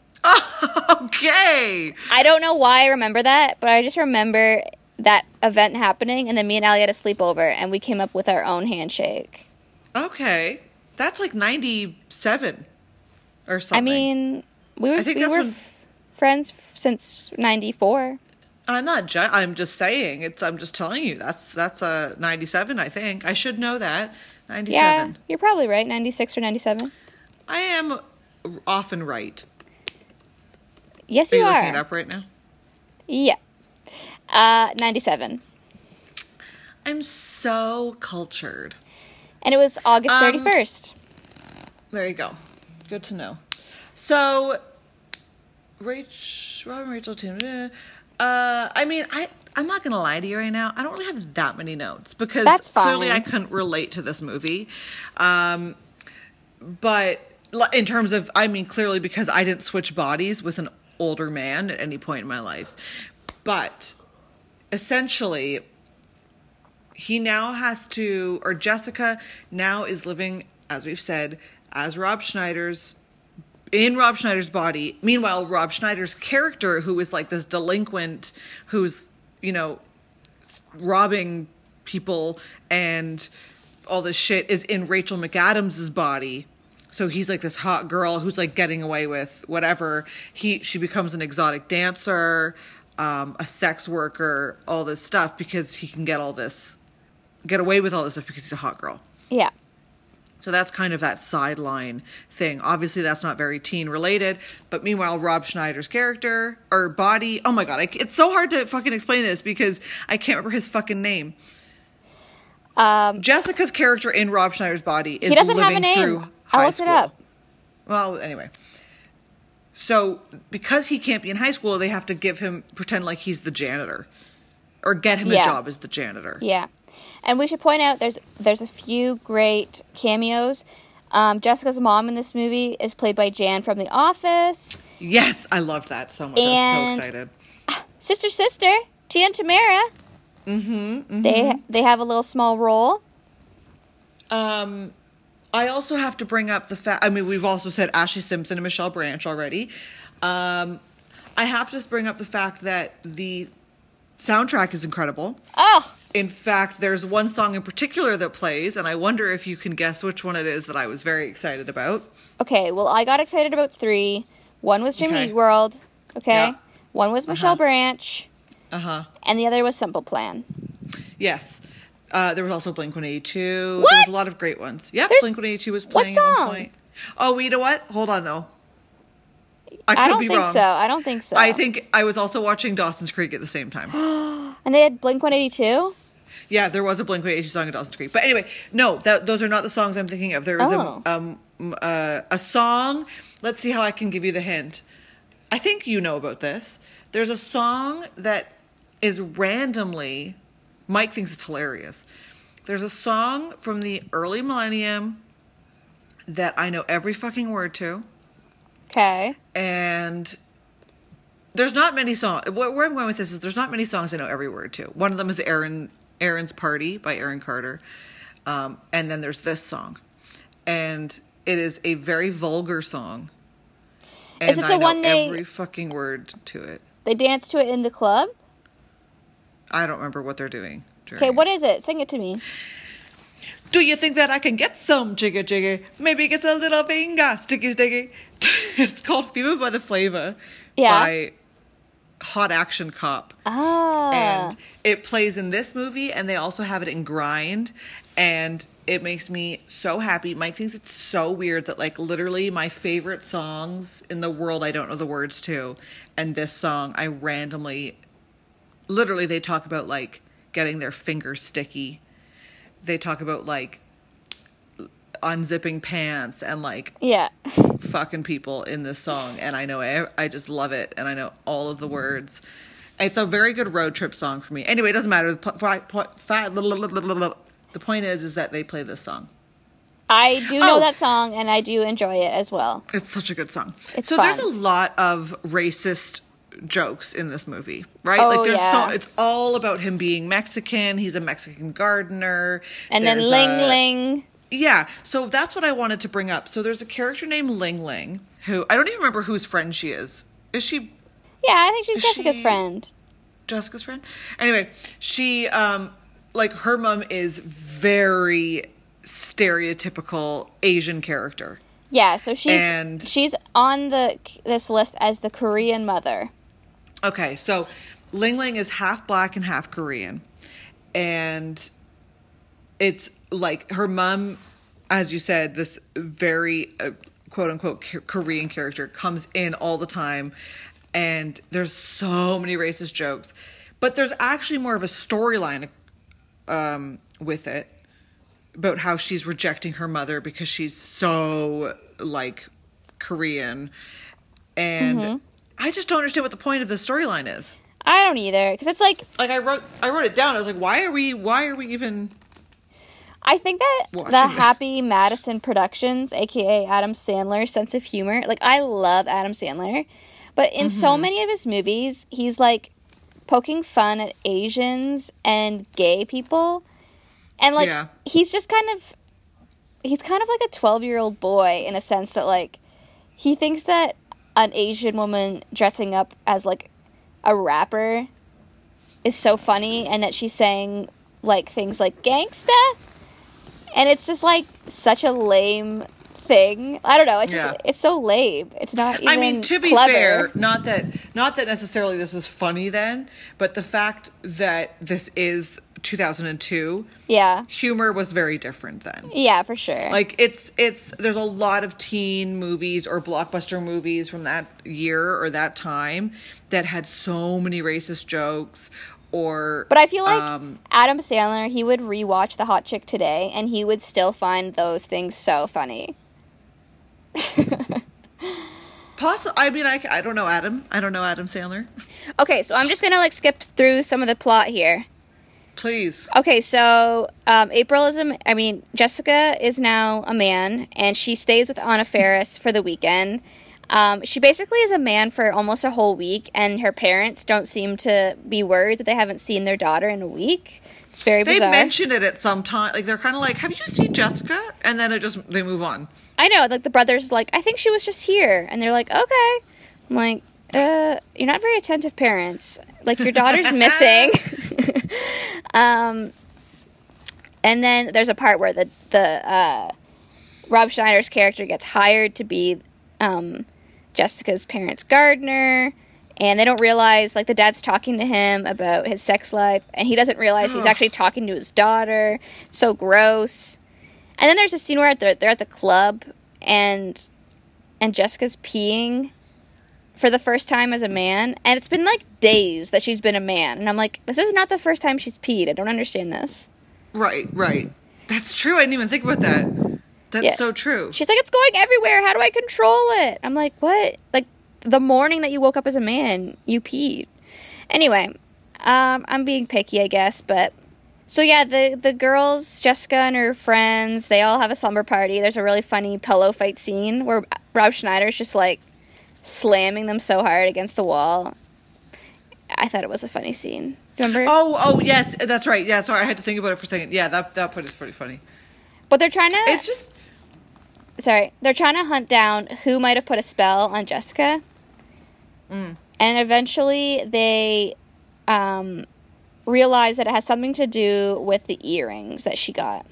Okay. I don't know why I remember that, but I just remember that event happening, and then me and Allie had a sleepover, and we came up with our own handshake. Okay. That's like ninety-seven or something. I mean, we were I think we that's were when- f- friends f- since ninety-four. I'm not. Ju- I'm just saying. It's. I'm just telling you. That's that's a ninety-seven. I think I should know that. Yeah, ninety-seven. you're probably right. ninety-six or ninety-seven. I am often right. Yes, Are you you are. looking it up right now? Yeah. Uh, ninety-seven. I'm so cultured. And it was August Um, thirty-first. There you go. Good to know. So, Rach, Robin, Rachel, Tim. eh, Uh, I mean, I I'm not gonna lie to you right now. I don't really have that many notes because That's clearly fine. I couldn't relate to this movie. Um, but li- in terms of, I mean, clearly because I didn't switch bodies with an older man at any point in my life. But essentially, he now has to, or Jessica now is living, as we've said, as Rob Schneider's, in Rob Schneider's body. Meanwhile, Rob Schneider's character, who is like this delinquent, who's, you know, robbing people and all this shit, is in Rachel McAdams' body. So he's like this hot girl who's like getting away with whatever. He, she becomes an exotic dancer, um, a sex worker, all this stuff because he can get all this, get away with all this stuff because he's a hot girl. Yeah. So that's kind of that sideline thing. Obviously, that's not very teen related. But meanwhile, Rob Schneider's character or body. Oh my God. I, it's so hard to fucking explain this because I can't remember his fucking name. Um, Jessica's character in Rob Schneider's body is he doesn't have a living name. through I high looked school. it up. Well, anyway. So because he can't be in high school, they have to give him, pretend like he's the janitor. Or get him Yeah. a job as the janitor. Yeah. And we should point out there's there's a few great cameos. Um, Jessica's mom in this movie is played by Jan from The Office. Yes, I loved that so much. I And- was so excited. Sister, sister, Tia and Tamara. Mm-hmm, mm-hmm. They they have a little small role. Um, I also have to bring up the fact, I mean, we've also said Ashley Simpson and Michelle Branch already. Um, I have to just bring up the fact that the soundtrack is incredible. Oh, In fact, there's one song in particular that plays, and I wonder if you can guess which one it is that I was very excited about. okay. Well, I got excited about three. One was Jimmy Okay. Eat World. Okay. Yeah. One was Michelle Uh-huh. Branch, Uh-huh. and the other was Simple Plan. Yes. Uh, there was also Blink one eighty-two. What? There was a lot of great ones. Yep, There's- Blink one eighty-two was what playing at one song? point. Oh, you know what? Hold on, though. I, I, could don't be think wrong. so. I don't think so. I think I was also watching Dawson's Creek at the same time. And they had Blink one eighty-two. Yeah, there was a Blink one eighty-two song in Dawson's Creek. But anyway, no, that, those are not the songs I'm thinking of. There is Oh. a, um, uh, a song. Let's see how I can give you the hint. I think you know about this. There's a song that is randomly, Mike thinks it's hilarious. There's a song from the early millennium that I know every fucking word to. Okay. And there's not many songs. Where I'm going with this is there's not many songs I know every word to. One of them is Aaron Aaron's Party by Aaron Carter. Um, and then there's this song. And it is a very vulgar song. And Is it I the know one they- every fucking word to it. They dance to it in the club? I don't remember what they're doing. Okay, what is it? Sing it to me. Do you think that I can get some jiggy jiggy? Maybe get a little finger sticky sticky. It's called Fever by the Flavor Yeah. by Hot Action Cop. Ah. And it plays in this movie, and they also have it in Grind, and it makes me so happy. Mike thinks it's so weird that, like, literally my favorite songs in the world I don't know the words to, and this song I randomly, literally they talk about, like, getting their fingers sticky. They talk about, like, unzipping pants and, like, yeah. fucking people in this song. And I know, I, I just love it. And I know all of the words. It's a very good road trip song for me. Anyway, it doesn't matter. The, po- the point is, is that they play this song. I do know Oh. that song, and I do enjoy it as well. It's such a good song. It's so fun. there's a lot of racist jokes in this movie, right? Oh, like there's yeah. so it's all about him being Mexican. He's a Mexican gardener. And then There's Ling a- Ling. Yeah, so that's what I wanted to bring up. So there's a character named Ling Ling who I don't even remember whose friend she is. Is she Yeah, I think she's Is Jessica's she- friend. Jessica's friend? Anyway, she um like her mom is very stereotypical Asian character. Yeah, so she's And- she's on the this list as the Korean mother. Okay, so Ling Ling is half black and half Korean. And it's like her mom, as you said, this very uh, quote unquote K- Korean character comes in all the time. And there's so many racist jokes. But there's actually more of a storyline um, with it about how she's rejecting her mother because she's so, like, Korean. And Mm-hmm. I just don't understand what the point of the storyline is. I don't either, because it's like Like, I wrote I wrote it down. I was like, why are we, why are we even... I think that Watching the that. Happy Madison Productions, aka Adam Sandler's sense of humor, like I love Adam Sandler, but in so Mm-hmm. many of his movies, he's like poking fun at Asians and gay people. And like Yeah. he's just kind of he's kind of like a twelve-year-old boy in a sense that like he thinks that an Asian woman dressing up as like a rapper is so funny and that she's saying like things like gangsta. And it's just like such a lame thing. I don't know. It's just Yeah. it's so lame. It's not even I mean, to be clever. fair, not that not that necessarily this was funny then, but the fact that this is two thousand two, Yeah. humor was very different then. Yeah, for sure. Like it's it's there's a lot of teen movies or blockbuster movies from that year or that time that had so many racist jokes or But I feel like um, Adam Sandler, he would rewatch The Hot Chick Today and he would still find those things so funny. Possi- I mean, I, I don't know Adam. I don't know Adam Sandler. Okay, so I'm just going to like skip through some of the plot here. Please. Okay, so um, April is a, I mean, Jessica is now a man, and she stays with Anna Faris for the weekend. Um, she basically is a man for almost a whole week, and her parents don't seem to be worried that they haven't seen their daughter in a week. It's very They bizarre. mention it at some time. Like, they're kind of like, have you seen Jessica? And then it just, they move on. I know, like the brother's like, I think she was just here, and they're like, okay. I'm like, uh, you're not very attentive parents. Like your daughter's missing. um, and then there's a part where the the uh, Rob Schneider's character gets hired to be um, Jessica's parents' gardener, and they don't realize like the dad's talking to him about his sex life, and he doesn't realize he's Ugh. actually talking to his daughter. So gross. And then there's a scene where they're, they're at the club, and and Jessica's peeing for the first time as a man, and it's been like days that she's been a man, and I'm like, this is not the first time she's peed. I don't understand this. Right, right. That's true. I didn't even think about that. That's Yeah. so true. She's like, it's going everywhere. How do I control it? I'm like, what? Like the morning that you woke up as a man, you peed. Anyway, um, I'm being picky, I guess, but so yeah, the the girls, Jessica and her friends, they all have a slumber party. There's a really funny pillow fight scene where Rob Schneider's just like slamming them so hard against the wall. I thought it was a funny scene. Do you remember? Oh, oh, yes, that's right. Yeah, sorry, I had to think about it for a second. Yeah, that that part is pretty funny. But they're trying to. It's just, Sorry, they're trying to hunt down who might have put a spell on Jessica. Mm. And eventually they um, realize that it has something to do with the earrings that she got.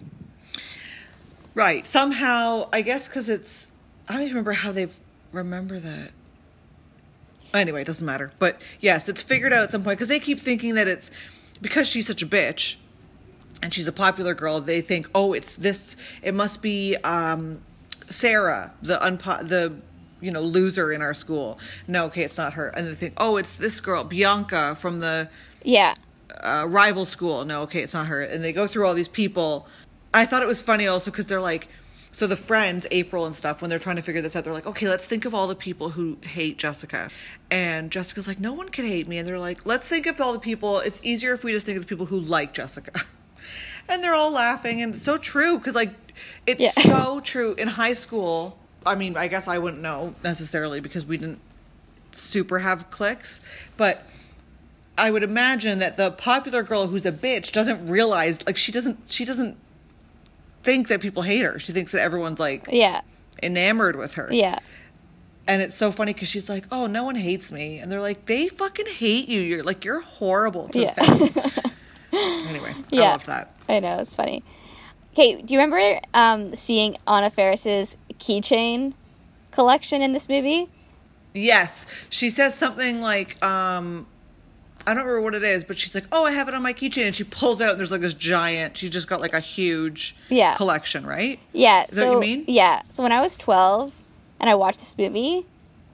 Right. Somehow, I guess because it's... I don't even remember how they remember that. Anyway, it doesn't matter. But yes, it's figured out at some point because they keep thinking that it's... Because she's such a bitch and she's a popular girl, they think, oh, it's this... It must be um, Sarah, the unpo- the... you know, loser in our school. No, okay, it's not her. And they think, oh, it's this girl, Bianca, from the yeah uh, rival school. No, okay, it's not her. And they go through all these people. I thought it was funny also because they're like, so the friends, April and stuff, when they're trying to figure this out, they're like, okay, let's think of all the people who hate Jessica. And Jessica's like, no one can hate me. And they're like, let's think of all the people. It's easier if we just think of the people who like Jessica. And they're all laughing. And it's so true because, like, it's yeah. so true. In high school... I mean, I guess I wouldn't know necessarily because we didn't super have cliques, but I would imagine that the popular girl who's a bitch doesn't realize, like, she doesn't, she doesn't think that people hate her. She thinks that everyone's, like, yeah. enamored with her. Yeah. And it's so funny because she's like, oh, no one hates me. And they're like, they fucking hate you. You're like, you're horrible to yeah. them. Anyway, yeah. I love that. I know, it's funny. Okay, do you remember um, seeing Anna Faris's keychain collection in this movie? Yes. She says something like, um, I don't remember what it is, but she's like, oh, I have it on my keychain. And she pulls out and there's like this giant, she's just got like a huge yeah. collection, right? Yeah. Is that so, what you mean? Yeah. So when I was twelve and I watched this movie,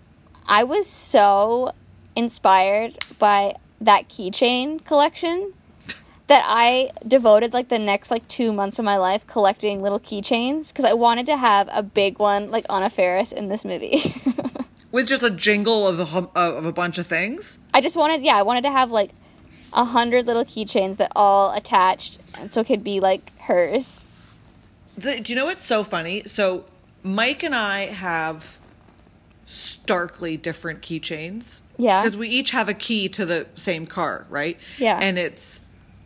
I was so inspired by that keychain collection that I devoted, like, the next, like, two months of my life collecting little keychains because I wanted to have a big one, like, Anna Faris in this movie. With just a jingle of a, hum- of a bunch of things? I just wanted, yeah, I wanted to have, like, a hundred little keychains that all attached, and so it could be, like, hers. The, do you know what's so funny? So, Mike and I have starkly different keychains. Yeah. Because we each have a key to the same car, right? Yeah. And it's...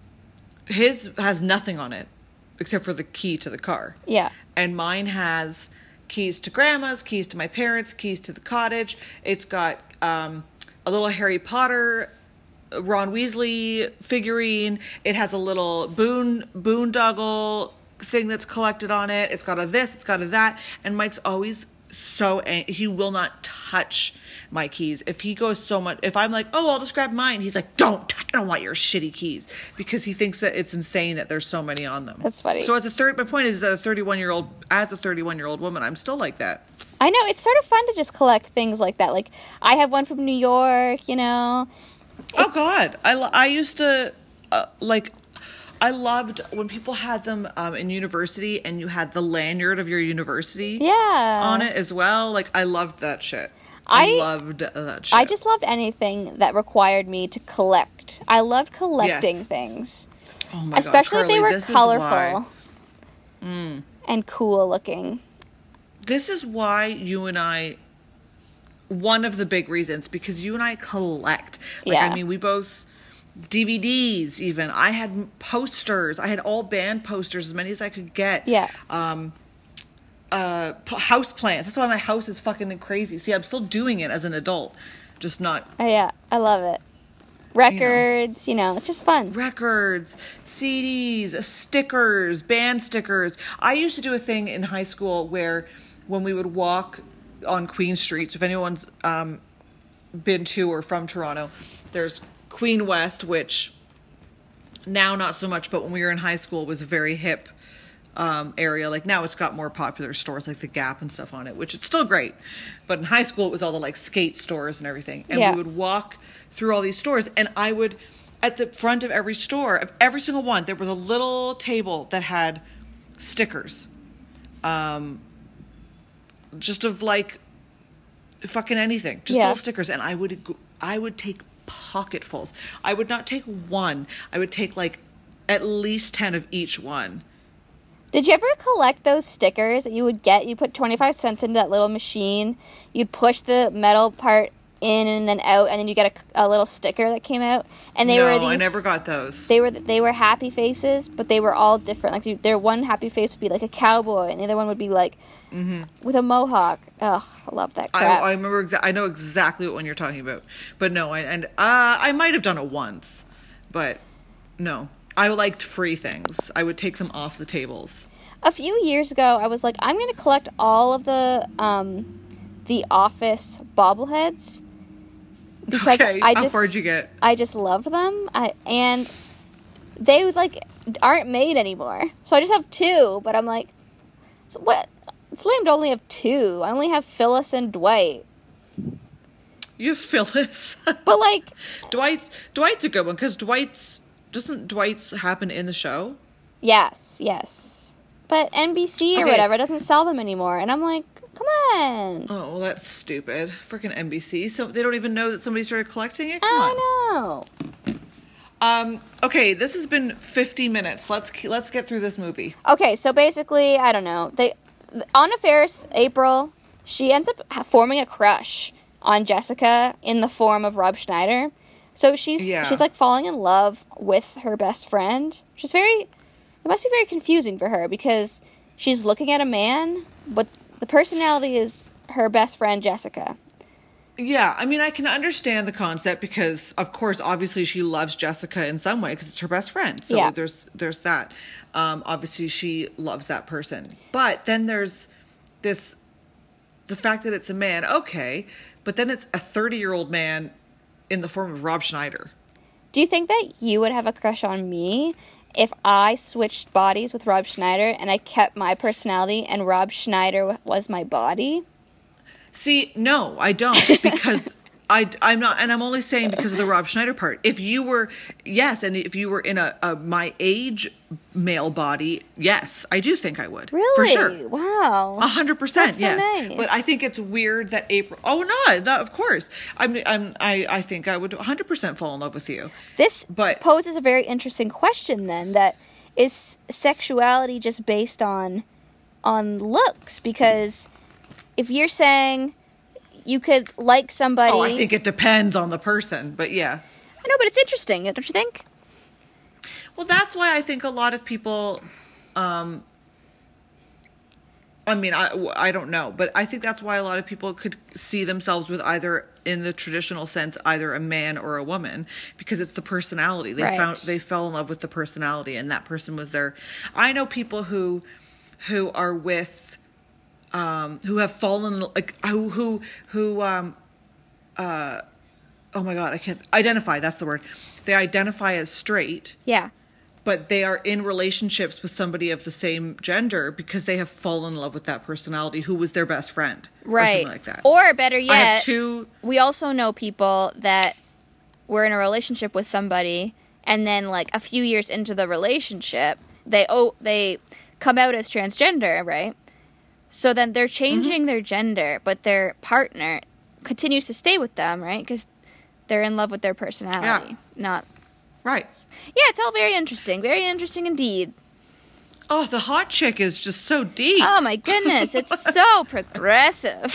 His has nothing on it except for the key to the car. Yeah. And mine has keys to grandma's, keys to my parents, keys to the cottage. It's got um, a little Harry Potter, Ron Weasley figurine. It has a little boon boondoggle thing that's collected on it. It's got a this, it's got a that. And Mike's always so ang- he will not touch my keys. If he goes so much, if I'm like, oh, I'll just grab mine, he's like, don't, I don't want your shitty keys, because he thinks that it's insane that there's so many on them. That's funny. So as a third, my point is, as a thirty-one year old, as a thirty-one year old woman, I'm still like that. I know, it's sort of fun to just collect things like that. Like, I have one from New York, you know. Oh God, I I used to uh, like. I loved when people had them um, in university and you had the lanyard of your university yeah. on it as well. Like, I loved that shit. I, I loved that shit. I just loved anything that required me to collect. I loved collecting yes. things. Oh my Especially God, Carly, if they were colorful mm. and cool looking. This is why you and I, one of the big reasons, because you and I collect. Like, yeah. I mean, we both... D V Ds even. I had posters. I had all band posters, as many as I could get. Yeah. Um, uh, house plants. That's why my house is fucking crazy. See, I'm still doing it as an adult. Just not... Oh, yeah. I love it. Records, you know, you know, it's just fun. Records, C Ds, stickers, band stickers. I used to do a thing in high school where when we would walk on Queen Street, so if anyone's um, been to or from Toronto, there's Queen West, which now not so much, but when we were in high school was a very hip um, area. Like, now it's got more popular stores like the Gap and stuff on it, which it's still great. But in high school it was all the like skate stores and everything. And yeah. we would walk through all these stores, and I would, at the front of every store, of every single one, there was a little table that had stickers. Um, just of like fucking anything. Just yeah. little stickers. And I would I would take pocketfuls. I would not take one. I would take like at least ten of each one. Did you ever collect those stickers that you would get? You put twenty-five cents into that little machine. You'd push the metal part in and then out, and then you get a, a little sticker that came out, and they no, were these. I never got those. They were they were happy faces, but they were all different. Like their one happy face would be like a cowboy, and the other one would be like mm-hmm. with a mohawk. Ugh, I love that crap. I, I remember. Exa- I know exactly what one you're talking about, but no, I and uh, I might have done it once, but no, I liked free things. I would take them off the tables. A few years ago, I was like, I'm going to collect all of the um, the Office bobbleheads because okay, I how just far'd you get? I just love them, I, and they like aren't made anymore. So I just have two, but I'm like, it's, what? It's lame to only have two. I only have Phyllis and Dwight. You have Phyllis, but like Dwight's Dwight's a good one because Dwight's doesn't Dwight's happen in the show? Yes, yes. But N B C or okay. whatever doesn't sell them anymore. And I'm like, come on. Oh, well, that's stupid. Freaking N B C. So they don't even know that somebody started collecting it? Come on. I know. Um, okay, this has been fifty minutes. Let's let's get through this movie. Okay, so basically, I don't know. They Anna Faris, April, she ends up forming a crush on Jessica in the form of Rob Schneider. So she's yeah. she's like falling in love with her best friend. She's very... It must be very confusing for her because she's looking at a man, but the personality is her best friend, Jessica. Yeah, I mean, I can understand the concept because, of course, obviously she loves Jessica in some way because it's her best friend. So yeah. there's there's that. Um, obviously, she loves that person. But then there's this, the fact that it's a man, okay, but then it's a thirty-year-old man in the form of Rob Schneider. Do you think that you would have a crush on me if I switched bodies with Rob Schneider and I kept my personality and Rob Schneider was my body? See, no, I don't, because I, I'm not, and I'm only saying because of the Rob Schneider part. If you were, yes, and if you were in a, a my age male body, yes, I do think I would. Really? For sure. Wow. A hundred percent, That's so yes. nice. But I think it's weird that April, oh, no, no of course. I'm, I'm, I, I think I would a hundred percent fall in love with you. This but, poses a very interesting question then, that is sexuality just based on, on looks? Because if you're saying you could like somebody... Oh, I think it depends on the person, but yeah. I know, but it's interesting, don't you think? Well, that's why I think a lot of people... Um, I mean, I, I don't know, but I think that's why a lot of people could see themselves with either, in the traditional sense, either a man or a woman, because it's the personality. They right. found they fell in love with the personality, and that person was their... I know people who who are with... Um, who have fallen like who who who um uh oh my god I can't identify that's the word they identify as straight, yeah, but they are in relationships with somebody of the same gender because they have fallen in love with that personality who was their best friend, right, or something like that. Or better yet, I have two... we also know people that were in a relationship with somebody and then like a few years into the relationship they oh they come out as transgender, right? So then they're changing mm-hmm. their gender, but their partner continues to stay with them, right? Because they're in love with their personality. Yeah. Not... Right. Yeah, it's all very interesting. Very interesting indeed. Oh, the hot chick is just so deep. Oh my goodness, it's so progressive.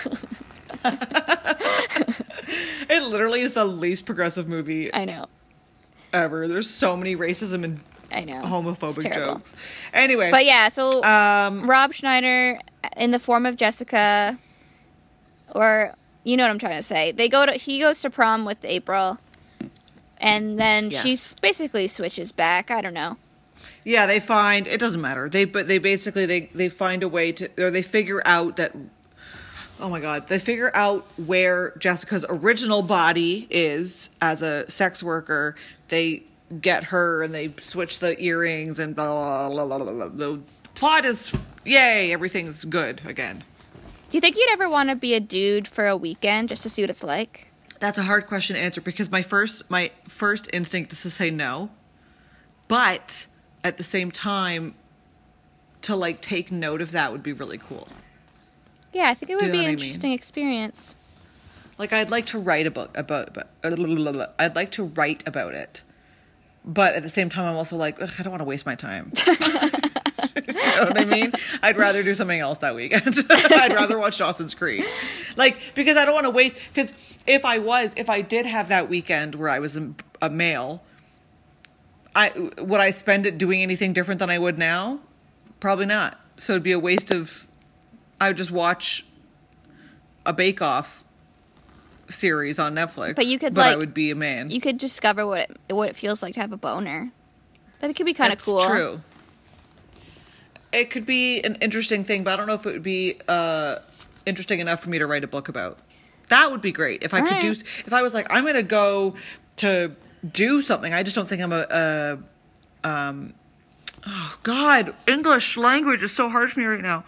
It literally is the least progressive movie I know. ever. There's so many racism and I know. homophobic jokes. Anyway. But yeah, so um, Rob Schneider in the form of Jessica, or you know what I'm trying to say. They go to he goes to prom with April, and then yes. she basically switches back. I don't know. Yeah, they find it doesn't matter. They but they basically they they find a way to, or they figure out that. Oh my God! They figure out where Jessica's original body is as a sex worker. They get her and they switch the earrings and blah, blah, blah, blah, blah. The plot is, yay, everything's good again. Do you think you'd ever want to be a dude for a weekend just to see what it's like? That's a hard question to answer because my first my first instinct is to say no. But at the same time, to like take note of that would be really cool. Yeah, I think it would Do you be know an what I interesting mean? experience. Like I'd like to write about about, about I'd like to write about it. But at the same time, I'm also like, ugh, I don't want to waste my time. You know what I mean? I'd rather do something else that weekend. I'd rather watch Dawson's Creek. Like, because I don't want to waste, because if I was, if I did have that weekend where I was a, a male, I would I spend it doing anything different than I would now? Probably not. So it'd be a waste of, I would just watch a Bake Off series on Netflix. But you could, but like, I would be a man. You could discover what it, what it feels like to have a boner. That could be kind of cool. True. It could be an interesting thing, but I don't know if it would be uh, interesting enough for me to write a book about. That would be great if I All could right. do. If I was like, I'm going to go to do something. I just don't think I'm a. a um, oh God, English language is so hard for me right now.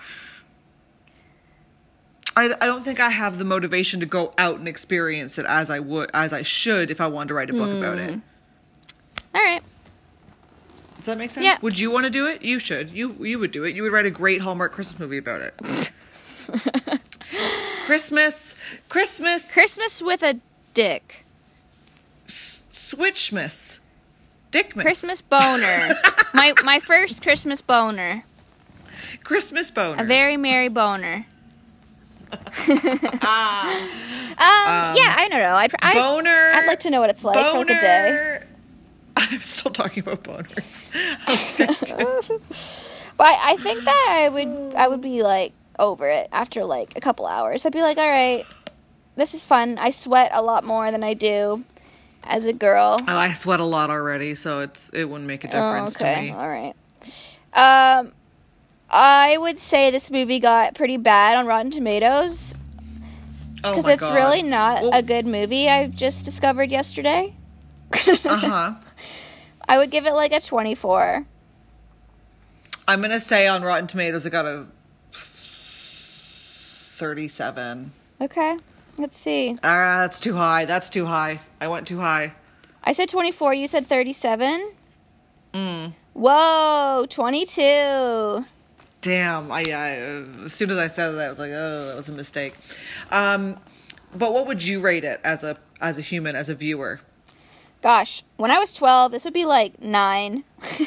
I, I don't think I have the motivation to go out and experience it as I would, as I should, if I wanted to write a book mm. about it. All right. Does that make sense? Yeah. Would you want to do it? You should. You you would do it. You would write a great Hallmark Christmas movie about it. Christmas, Christmas, Christmas with a dick. Switchmas, Dickmas. Christmas boner. my my first Christmas boner. Christmas boner. A very merry boner. ah. um, um. Yeah, I don't know. I'd, I, boner. I'd like to know what it's like boner. for like a day. I'm still talking about boners. Okay. But I think that I would I would be like over it after like a couple hours. I'd be like, all right, this is fun. I sweat a lot more than I do as a girl. Oh, I sweat a lot already, so it's it wouldn't make a difference oh, okay. to me. All right. Um, I would say this movie got pretty bad on Rotten Tomatoes because oh it's God. really not well, a good movie. I've just discovered yesterday. uh huh. I would give it like a twenty-four. I'm gonna say on Rotten Tomatoes it got a thirty-seven. Okay, let's see. Ah, uh, that's too high. That's too high. I went too high. I said twenty-four. You said thirty-seven. Mm. Whoa, twenty-two. Damn. I, I as soon as I said it, I was like, oh, that was a mistake. Um, but what would you rate it as a as a human, as a viewer? Gosh, when I was twelve, this would be like nine.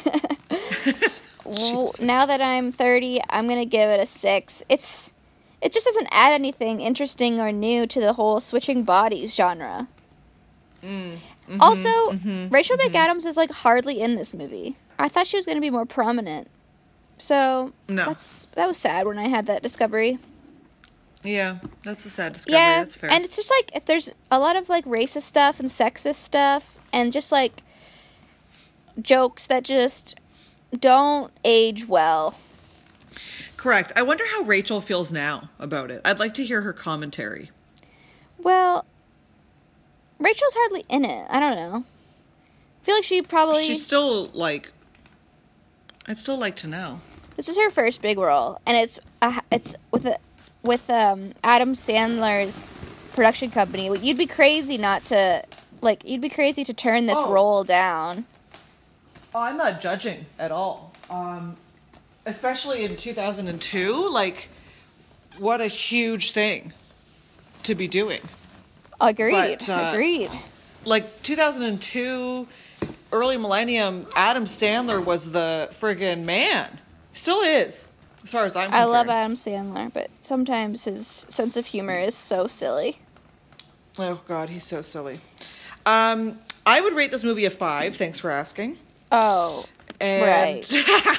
Now that I'm thirty, I'm gonna give it a six. It's it just doesn't add anything interesting or new to the whole switching bodies genre. Mm, mm-hmm, also, mm-hmm, Rachel mm-hmm. McAdams is like hardly in this movie. I thought she was gonna be more prominent. So no. that's that was sad when I had that discovery. Yeah, that's a sad discovery. Yeah, that's fair. And it's just like if there's a lot of like racist stuff and sexist stuff and just like jokes that just don't age well. Correct. I wonder how Rachel feels now about it. I'd like to hear her commentary. Well, Rachel's hardly in it. I don't know. I feel like she probably... She's still, like... I'd still like to know. This is her first big role, and it's uh, it's with a, with um, Adam Sandler's production company. You'd be crazy not to... Like, you'd be crazy to turn this oh. role down. Oh, I'm not judging at all. Um, especially in two thousand two, like, what a huge thing to be doing. Agreed. But, uh, Agreed. Like, two thousand two, early millennium, Adam Sandler was the friggin' man. Still is, as far as I'm concerned. I love Adam Sandler, but sometimes his sense of humor is so silly. Oh, God, he's so silly. Um, I would rate this movie a five. Thanks for asking. Oh, and right.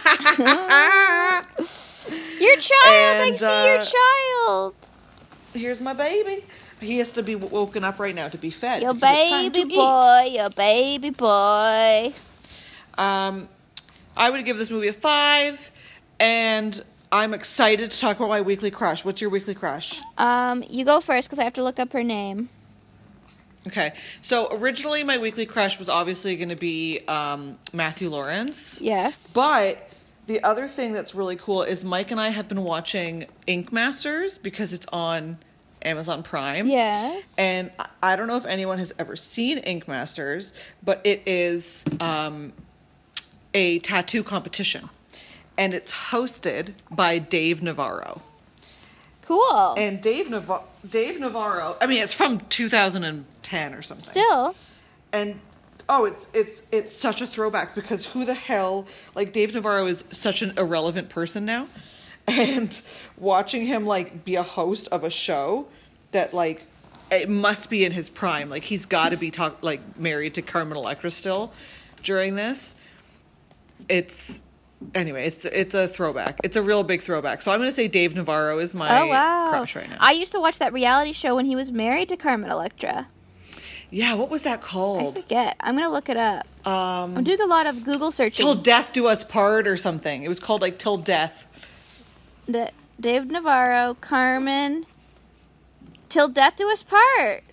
Your child, and, I see uh, your child. Here's my baby. He has to be woken up right now to be fed. Your baby boy, your baby boy. Um, I would give this movie a five, and I'm excited to talk about my weekly crush. What's your weekly crush? Um, you go first because I have to look up her name. Okay, so originally my weekly crush was obviously going to be um, Matthew Lawrence. Yes. But the other thing that's really cool is Mike and I have been watching Ink Masters because it's on Amazon Prime. Yes. And I don't know if anyone has ever seen Ink Masters, but it is um, a tattoo competition. And it's hosted by Dave Navarro. Cool. And Dave Navarro, Dave Navarro, I mean, it's from two thousand ten or something. Still. And Oh, it's it's it's such a throwback because who the hell, like Dave Navarro is such an irrelevant person now, and watching him like be a host of a show that like it must be in his prime, like he's got to be talk like married to Carmen Electra still during this. It's anyway, it's it's a throwback. It's a real big throwback. So I'm gonna say Dave Navarro is my oh, wow. crush right now. I used to watch that reality show when he was married to Carmen Electra. Yeah, what was that called? I forget. I'm going to look it up. Um, I'm doing a lot of Google searching. Till Death Do Us Part or something. It was called like Till Death. D- Dave Navarro, Carmen, Till Death Do Us Part.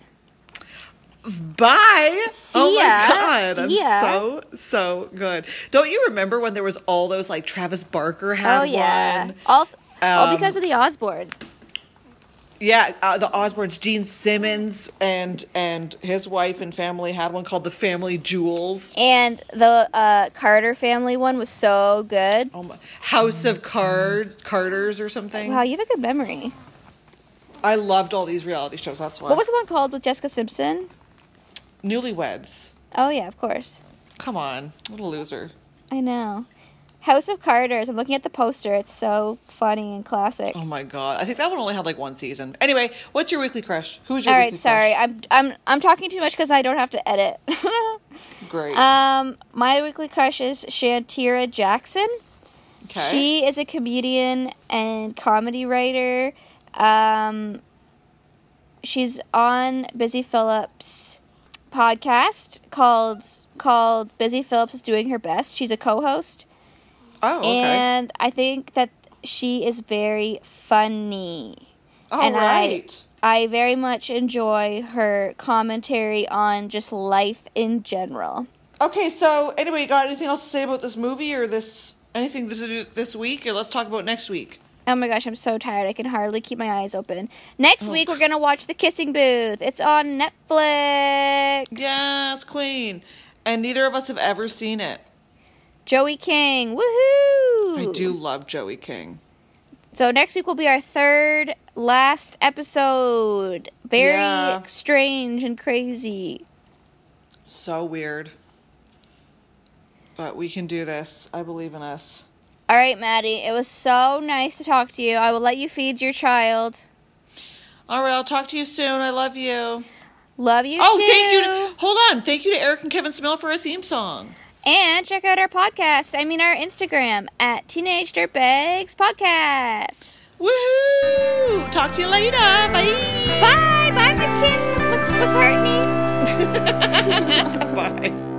Bye. See oh my ya. god, See I'm ya. so so good. Don't you remember when there was all those like Travis Barker had Oh, yeah. one? All, th- Um, all because of the Osbournes. Yeah, uh, the Osbournes, Gene Simmons and and his wife and family had one called The Family Jewels. And the uh, Carter family one was so good. Oh my, House of Card Carters or something. Wow, you have a good memory. I loved all these reality shows. That's why. What was the one called with Jessica Simpson? Newlyweds. Oh, yeah, of course. Come on, what a loser. I know. House of Carters. I'm looking at the poster. It's so funny and classic. Oh my god, I think that one only had like one season. Anyway, what's your weekly crush? Who's your All weekly right, sorry. crush? I'm I'm I'm talking too much because I don't have to edit. Great. um, my weekly crush is Shantira Jackson. Okay. She is a comedian and comedy writer. Um, she's on Busy Phillips' podcast called called Busy Phillips is Doing Her Best. She's a co-host. Oh, okay. And I think that she is very funny. All and right. I, I very much enjoy her commentary on just life in general. Okay, so anyway, you got anything else to say about this movie or this anything to do this week? Or let's talk about next week. Oh my gosh, I'm so tired. I can hardly keep my eyes open. Next oh. week, we're going to watch The Kissing Booth. It's on Netflix. Yes, Queen. And neither of us have ever seen it. Joey King. Woohoo! I do love Joey King. So next week will be our third last episode. Very yeah. strange and crazy. So weird. But we can do this. I believe in us. All right, Maddie. It was so nice to talk to you. I will let you feed your child. All right, I'll talk to you soon. I love you. Love you oh, too. thank you. To, hold on. Thank you to Eric and Kevin Smil for our theme song. And check out our podcast, I mean our Instagram, at Teenage Dirtbags Podcast. Woohoo! Talk to you later. Bye. Bye. Bye, McKin- McCartney. Bye.